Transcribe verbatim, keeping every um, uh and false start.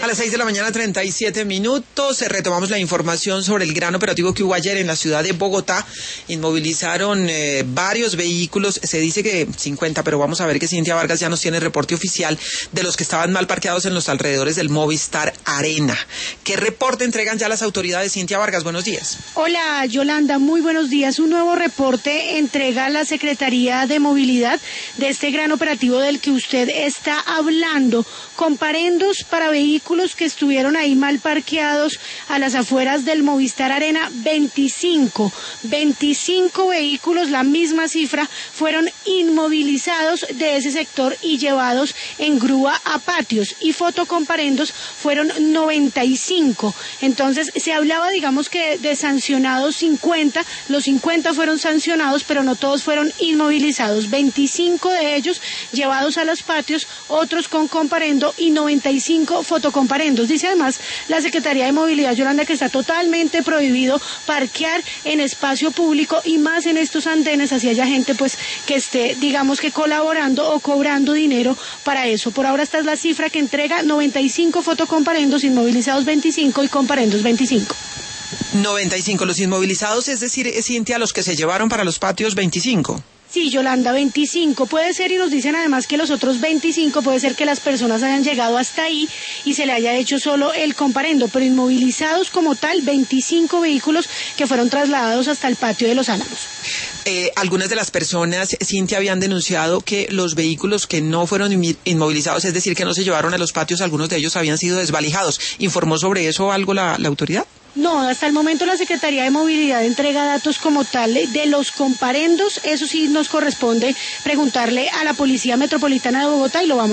A las seis de la mañana, treinta y siete minutos, retomamos la información sobre el gran operativo que hubo ayer en la ciudad de Bogotá. Inmovilizaron eh, varios vehículos, se dice que cincuenta, pero vamos a ver que Cintia Vargas ya nos tiene el reporte oficial de los que estaban mal parqueados en los alrededores del Movistar Arena. ¿Qué reporte entregan ya las autoridades? Cintia Vargas, buenos días. Hola, Yolanda, muy buenos días. Un nuevo reporte entrega la Secretaría de Movilidad de este gran operativo del que usted está hablando. Comparendos para vehículos que estuvieron ahí mal parqueados a las afueras del Movistar Arena, veinticinco. veinticinco vehículos, la misma cifra, fueron inmovilizados de ese sector y llevados en grúa a patios. Y fotocomparendos fueron noventa y cinco. Entonces, se hablaba, digamos que de sancionados cincuenta, los cincuenta fueron sancionados, pero no todos fueron inmovilizados. veinticinco de ellos llevados a los patios, otros con comparendo y noventa y cinco fotocomparendos. Dice además la Secretaría de Movilidad, Yolanda, que está totalmente prohibido parquear en espacio público y más en estos andenes, así haya gente pues que esté, digamos que colaborando o cobrando dinero para eso. Por ahora esta es la cifra que entrega: noventa y cinco fotocomparendos, inmovilizados veinticinco y comparendos veinticinco. noventa y cinco los inmovilizados, es decir, Cintia, los que se llevaron para los patios, veinticinco. Sí, Yolanda, veinticinco puede ser, y nos dicen además que los otros veinticinco puede ser que las personas hayan llegado hasta ahí y se le haya hecho solo el comparendo, pero inmovilizados como tal, veinticinco vehículos que fueron trasladados hasta el patio de Los Álamos. Eh, algunas de las personas, Cintia, habían denunciado que los vehículos que no fueron inmovilizados, es decir, que no se llevaron a los patios, algunos de ellos habían sido desvalijados. ¿Informó sobre eso algo la, la autoridad? No, hasta el momento la Secretaría de Movilidad entrega datos como tal de los comparendos. Eso sí nos corresponde preguntarle a la Policía Metropolitana de Bogotá y lo vamos